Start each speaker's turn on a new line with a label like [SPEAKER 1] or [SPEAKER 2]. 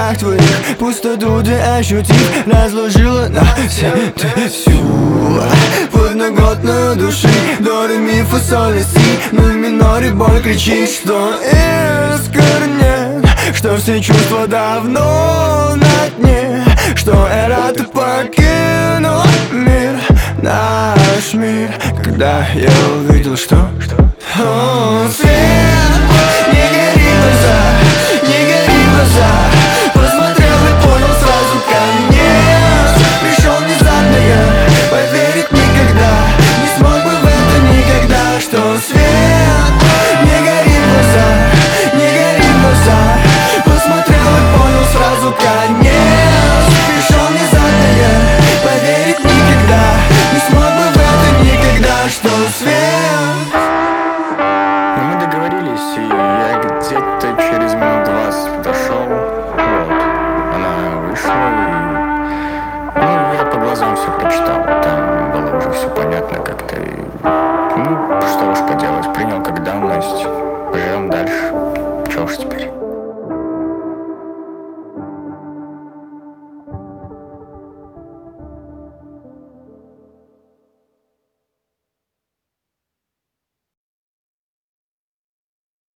[SPEAKER 1] глазах твоих пустоту ты ощутив, разложила на всю подноготную души. До ре ми фа соль ля си, но в миноре боль кричит, что искренне, что все чувства давно на дне, что эра ты покинула мир, наш мир. Когда я увидел, что